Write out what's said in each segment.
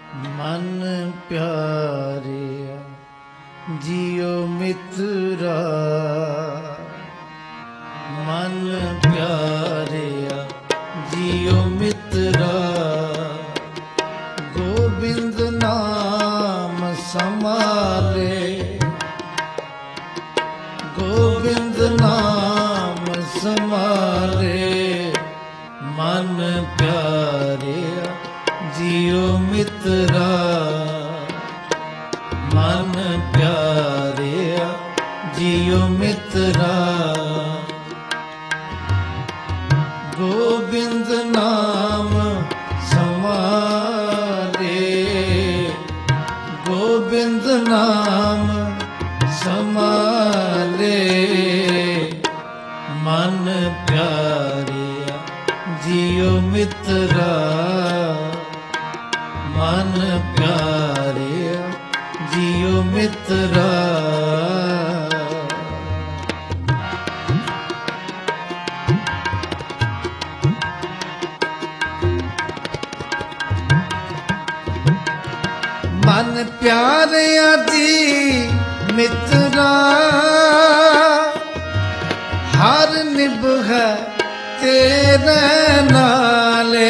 ਮਨ ਪਿਆਰਿਆ ਜੀਉ ਮਿੱਤਰਾ, ਮਨ ਪਿਆਰਿਆ ਜੀਉ ਮਿੱਤਰਾ, ਗੋਬਿੰਦ ਨਾਮ ਸੰਭਾਲੇ, ਗੋਬਿੰਦ ਨਾਮ ਸੰਭਾਲੇ, ਮਨ ਪਿਆਰਿਆ ਜੀਉ ਮਿੱਤਰਾ, ਮਨ ਪਿਆਰਿਆ ਜੀਉ ਮਿੱਤਰਾ, ਗੋਬਿੰਦ ਨਾਮ ਸੰਭਾਲੇ, ਗੋਬਿੰਦ ਨਾਮ ਸੰਭਾਲੇ, ਮਨ ਪਿਆਰਿਆ ਜੀਉ ਮਿੱਤਰਾ, ਮਨ ਪਿਆਰਿਆ ਜੀਉ ਮਿੱਤਰਾ। ਮਨ ਪਿਆਰਿਆ ਜੀ ਮਿੱਤਰਾ, ਹਰ ਨਿਭੈ ਤੇਰੇ ਨਾਲੇ,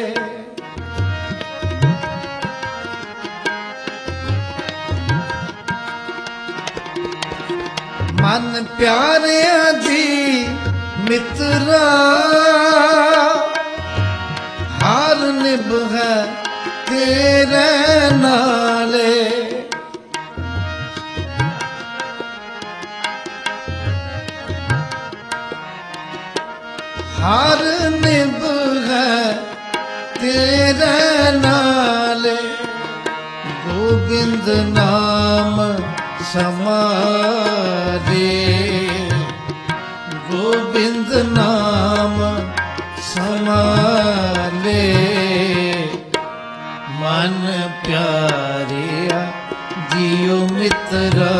ਮਨ ਪਿਆਰਿਆ ਜੀ ਮਿੱਤਰਾ, ਹਰ ਨਿਭੈ ਤੇਰੇ ਨਾਲੇ, ਹਰ ਨਿਭੈ ਤੇਰੇ ਨਾਲੇ, ਗੋਬਿੰਦ ਨਾਮ ਸਮਾਰੇ, ਗੋਬਿੰਦ ਨਾਮ ਸਮਾਲੇ, ਮਨ ਪਿਆਰਿਆ ਜੀਉ ਮਿੱਤਰਾ,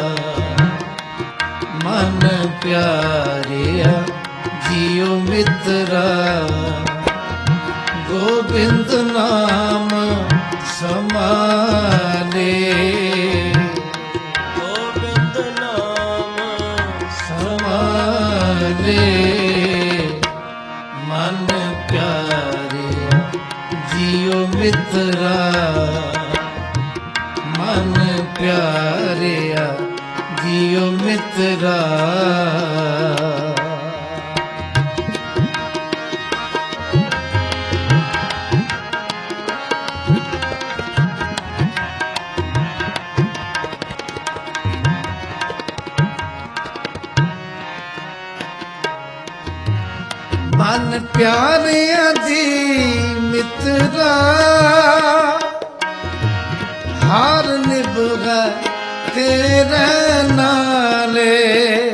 ਮਨ ਪਿਆਰਿਆ ਜੀਉ ਮਿੱਤਰਾ, ਗੋਬਿੰਦ ਨਾਮ ਸਮਾਲੇ, ਗੋਬਿੰਦ ਨਾਮ ਸਮਾਲੇ, ਮਨ ਪਿਆਰਿਆ ਜੀਉ ਮਿੱਤਰਾ, ਮਨ ਪਿਆਰਿਆ ਜੀਉ ਮਿੱਤਰਾ। ਮਨ ਪਿਆਰਿਆ ਜੀ ਮਿੱਤਰਾ, ਹਰ ਨਿਭੈ ਤੇਰੇ ਨਾਲੇ,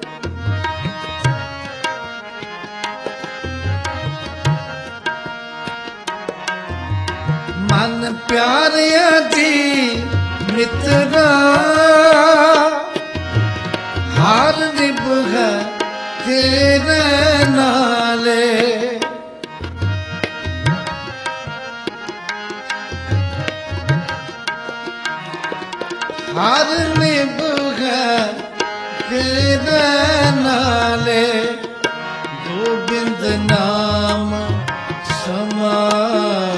ਮਨ ਪਿਆਰਿਆ ਜੀ ਮਿੱਤਰਾ, ਹਰ ਨਿਭੈ ਤੇਰੇ ਨਾਲੇ, ਹਰ ਨਿਭੈ ਤੇਰੇ ਨਾਲੇ, ਗੋਬਿੰਦ ਨਾਮ ਸਮਾਲੇ,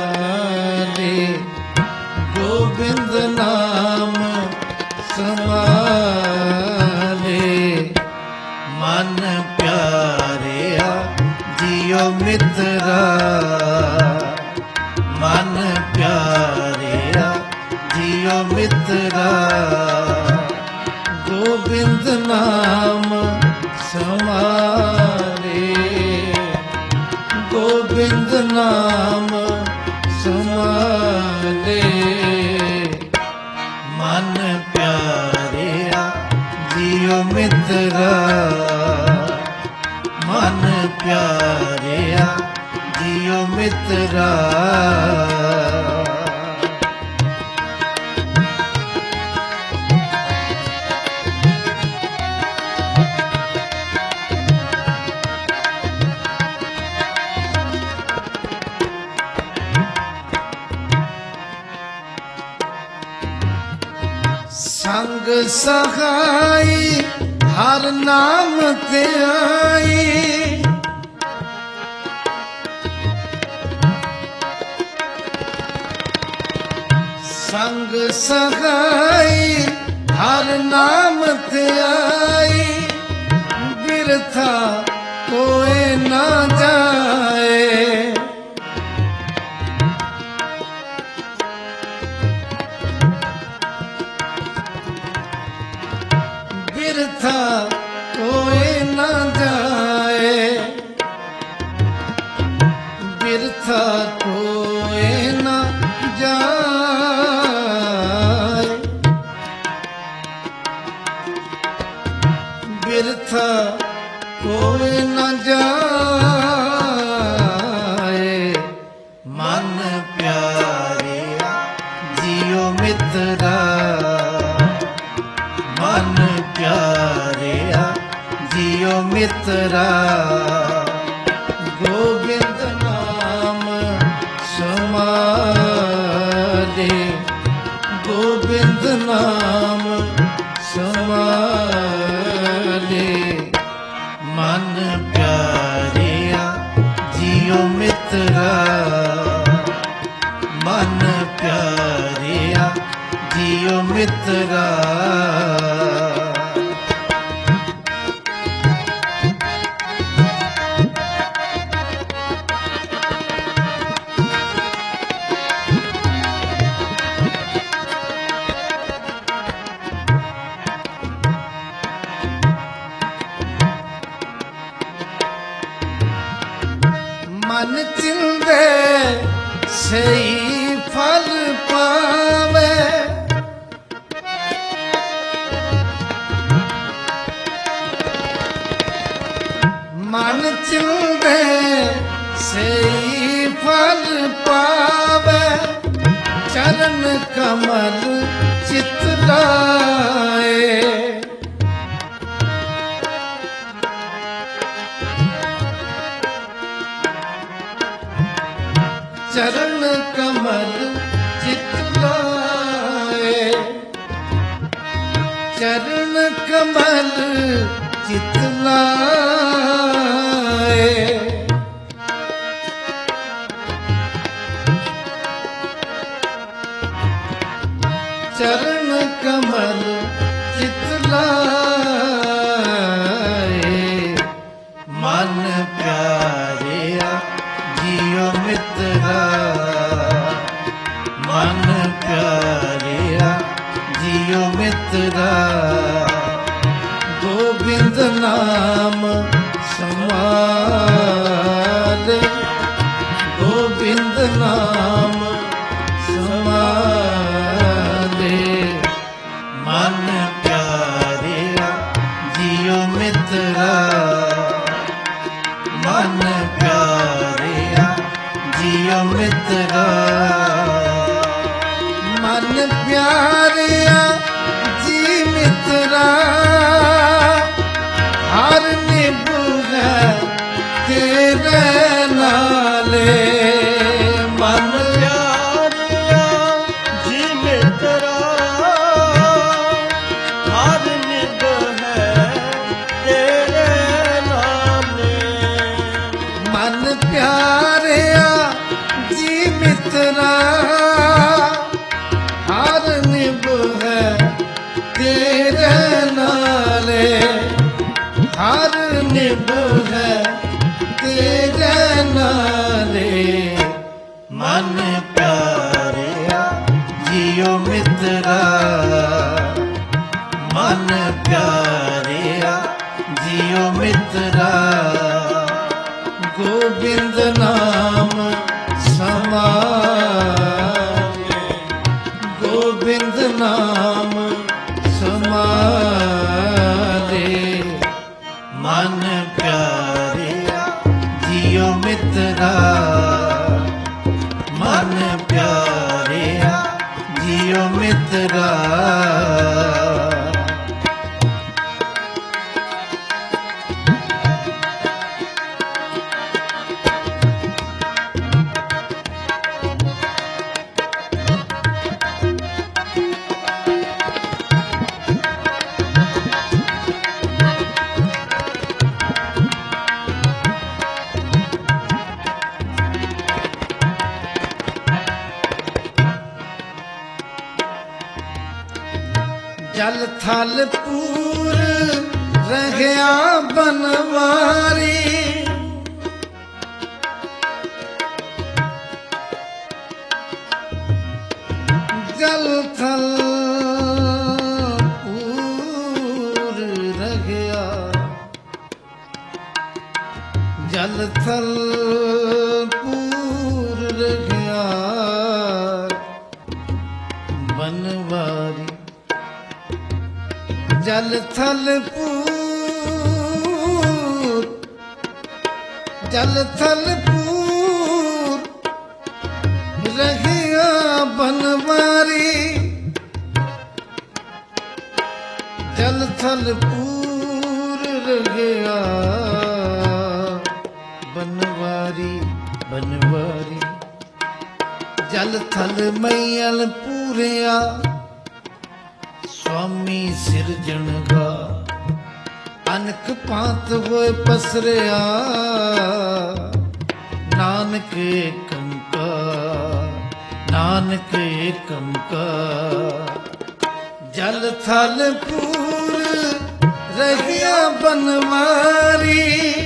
ਗੋਬਿੰਦ ਨਾਮ ਸਮਾਲੇ, ਮਨ ਪਿਆਰਿਆ ਜੀਉ ਮਿੱਤਰਾ, ਮਨ ਪਿਆਰਿਆ ਜੀਉ ਮਿੱਤਰਾ, ਗੋਬਿੰਦ ਨਾਮ ਸਮਾਲੇ, ਗੋਬਿੰਦ ਨਾਮ ਸਮਾਲੇ, ਮਨ ਪਿਆਰਿਆ ਜੀਉ ਮਿੱਤਰਾ, ਮਨ ਪਿਆਰਿਆ ਜੀਉ ਮਿੱਤਰਾ। ਸੰਗ ਸਹਾਈ ਹਰ ਨਾਮ ਧਿਆਈ। ਸੰਗ ਸਹਾਈ ਹਰ ਨਾਮ ਧਿਆਈ। ਬਿਰਥਾ ਕੋਇ ਨਾ ਜਾਏ। ਬਿਰਥਾ ਕੋਇ ਨਾ ਜਾਏ। ਬਿਰਥਾ ਕੋਇ ਨਾ ਜਾਏ। ਬਿਰਥਾ ਕੋਇ ਨਾ ਜਾਏ। ਮਨ ਪਿਆਰਿਆ ਜੀਉ ਮਿੱਤਰਾ। ਮਨ ਪਿਆਰਿਆ ਜੀਉ ਮਿੱਤਰਾ। ਗੋਬਿੰਦ ਨਾਮ ਸਮਾਲੇ। ਗੋਬਿੰਦ ਨਾਮ ਸਮਾਲੇ। ਮਨ ਪਿਆਰਿਆ ਜੀਉ ਮਿੱਤਰਾ। ਮਨ ਪਿਆਰਿਆ ਜੀਉ ਮਿੱਤਰਾ। ਮਨ ਚਿੰਦੇ ਸਹੀ ਫਲ ਪਾਵੇ। ਮਨ ਚਿੰਦੇ ਸਹੀ ਫਲ ਪਾਵੇ। ਚਰਨ ਕਮਲ ਚਿਤ ਲਾਏ। ਚਰਨ ਕਮਲ ਚਿਤ ਲਾਏ। ਚਰਨ ਕਮਲ ਚਿਤ ਲਾਏ। ਚਰਨ ਕਮਲ ਚਿਤ ਲਾਏ। ਮਨ ਪਿਆਰਿਆ ਜੀਉ ਮਿੱਤਰਾ। ਮਨ ਪਿਆਰਿਆ ਜੀਉ ਮਿੱਤਰਾ। ਗੋਬਿੰਦ ਨਾਮ ਸਮਾਲੇ। ਗੋਬਿੰਦ ਨਾਮ ਸਮਾਲੇ। ਮਨ ਪਿਆਰਿਆ ਜੀਉ ਮਿੱਤਰਾ। ਮਨ ਪਿਆਰਿਆ ਜੀਉ ਮਿੱਤਰਾ। ਮਨ ਪਿਆਰਿਆ ਜੀ ਮਿੱਤਰਾ। ਹਰ ਨਿਭੂਗਾ ਤੇਰੇ ਨਾਲੇ। ਮਨ ਪਿਆਰਿਆ ਜੀ ਮਿੱਤਰਾ। ਹਰ ਨਿਭ ਹੈ ਤੇਰੇ ਨਾਲੇ। ਮਨ ਪਿਆਰਿਆ ਜੀ ਮਿੱਤਰਾ। ਹਰ ਨਿਭ ਹੈ ਤੇਰੇ ਨਾਲੇ। ਹਰ ਨਿਭ ਹੈ ਤੇਰੇ ਨਾਲੇ। ਮਨ ਪਿਆਰਿਆ ਜੀਉ ਮਿੱਤਰਾ। ਮਨ ਪਿਆਰਿਆ ਜੀਉ ਮਿੱਤਰਾ। ਗੋਬਿੰਦ ਨਾਮ ਸਮਾਲੇ। ਗੋਬਿੰਦ ਨਾਮ ਸਮਾਲੇ। ਮਨ ਪਿਆਰਿਆ ਜੀਉ ਮਿੱਤਰਾ। ਮਨ ਪਿਆਰਿਆ ਜੀਉ ਮਿੱਤਰਾ। ਜਲ ਥਲ ਪੂਰ ਰਹਿਆ ਬਨਵਾਰੀ ਜਲ ਥਲ ਪੂਰ ਰਹਿਆ ਜਲ ਥਲ ਪੂਰ ਰਹਿਆ ਬਨਵਾਰੀ ਜਲ ਥਲ ਪੂਰ ਜਲ ਥਲ ਪੂਰ ਰਹਿਆ ਬਨਵਾਰੀ ਜਲ ਥਲ ਪੂਰ ਰਹਿਆ ਬਨਵਾਰੀ ਬਨਵਾਰੀ ਜਲ ਥਲ ਮਈਅਲ ਪੂਰਿਆ स्वामी सिरजणगा अनक पात होए पसरिया नानक एकम का नानक एकम का जल थल पूर रहिया बनवारी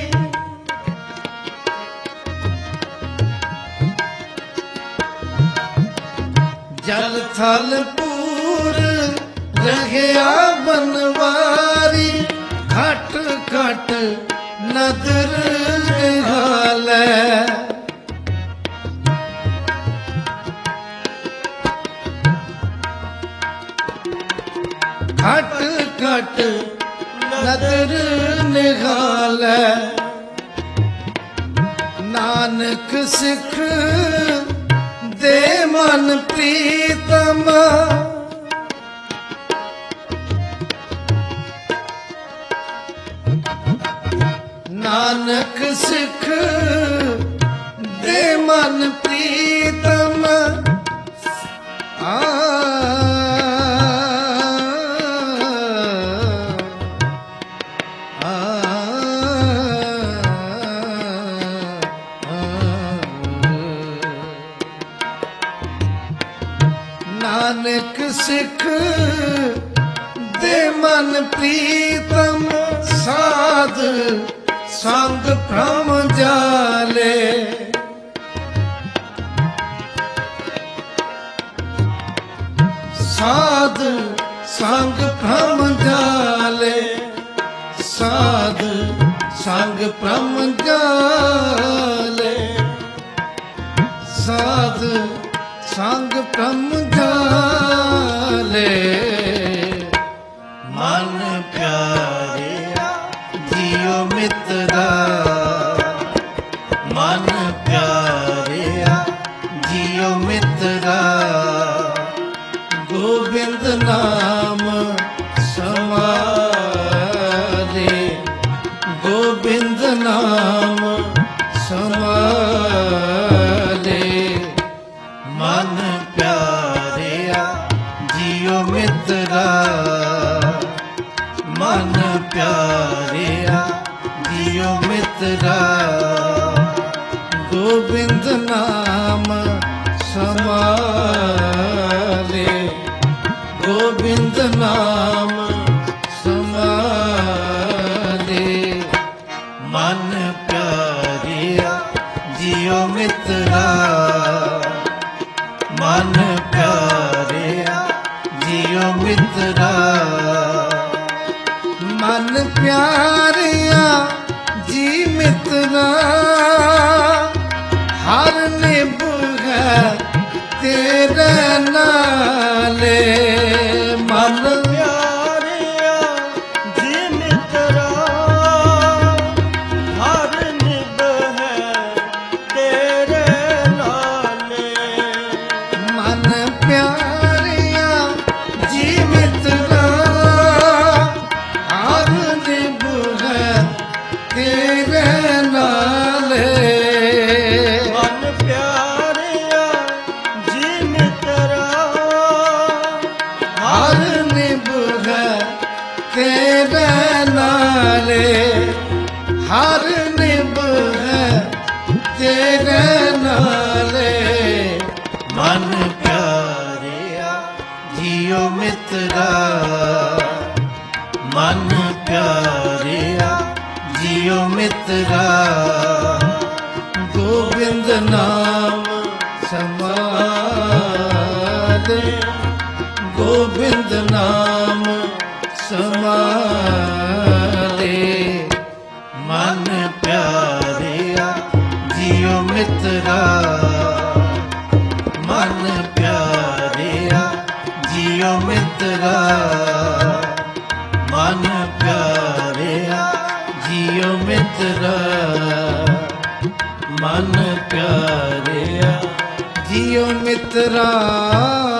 जल थल पूर ਰਹਿਆ ਬਨਵਾਰੀ ਘਟ ਘਟ ਨਦਰ ਨਿਹਾਲੈ ਘਟ ਘਟ ਨਦਰ ਨਿਹਾਲੈ ਨਾਨਕ ਸਿੱਖ ਦੇ ਮਨ ਪ੍ਰੀਤਮ ਨਾਨਕ ਸਿੱਖ ਦੇ ਮਨ ਪ੍ਰੀਤਮ ਆ ਨਾਨਕ ਸਿੱਖ ਦੇ ਮਨ ਪ੍ਰੀਤਮ ਸਾਧ ਸੰਗ ਭ੍ਰਮ ਜਾਲੇ ਸਾਧ ਸੰਗ ਭ੍ਰਮ ਜਾਲੇ ਸਾਧ ਸੰਗ ਭ੍ਰਮ ਜਾਲੇ ਸਾਧ ਸੰਗ ਭ੍ਰਮ ਜਾਲੇ ਮਨ ਪਿਆਰਿਆ ਜੀਉ ਮਿੱਤਰਾ ਮਨ ਪਿਆਰਿਆ ਜੀਉ ਮਿੱਤਰਾ ਗੋਬਿੰਦ ਨਾਮ ਸਮਾਲੇ ਗੋਬਿੰਦ ਨਾਮ ਸਮਾਲੇ ਮਨ ਪਿਆਰਿਆ ਜੀਉ ਮਿੱਤਰਾ ਮਨ ਪਿਆਰਿਆ ਜੀਉ ਮਿੱਤਰਾ ਗੋਬਿੰਦ ਨਾਮ ਸਮਾਲੇ ਗੋਬਿੰਦ ਨਾਮ ਸਮਾਲੇ ਮਨ ਪਿਆਰਿਆ ਜੀਉ ਮਿੱਤਰਾ ਮਨ ਪਿਆਰਿਆ ਜੀਉ ਮਿੱਤਰਾ ਮਨ ਪਿਆਰਿਆ ਜੀ ਮਿੱਤਰਾ ਹਰ ਨਿਭੈ ਤੇਰੇ ਨਾਲੇ ਮਨ ਪਿਆਰਿਆ ਜੀ ਮਿੱਤਰਾ ਹਰ ਨਿਭੈ ਤੇਰੇ ਨਾਲੇ ਮਨ ਪਿਆਰਿਆ ਜੀ ਮਿੱਤਰਾ ਹਰ ਨਿਭੈ ਤੇਰੇ ਨਾਲੇ ਮਨ ਪਿਆਰਿਆ ਜੀ ਮਿੱਤਰਾ ਹਰ ਨਿਭੈ ਤੇਰੇ ਨਾਲੇ ਹਰ ਨਿਭੈ ਤੇਰੇ ਨਾਲੇ ਮਨ ਪਿਆਰਿਆ ਜੀਉ ਮਿੱਤਰਾ ਦੇ ਗੋਬਿੰਦ ਨਾਮ ਸਮਾਲੇ ਮਨ ਪਿਆਰਿਆ ਜੀਉ ਮਿੱਤਰਾ ਮਨ ਪਿਆਰਿਆ ਜੀਉ ਮਿੱਤਰਾ ਮਨ ਪਿਆਰਿਆ ਜੀਉ ਮਿੱਤਰਾ ਮਨ ਪਿਆਰਿਆ ਜੀਉ ਮਿੱਤਰਾ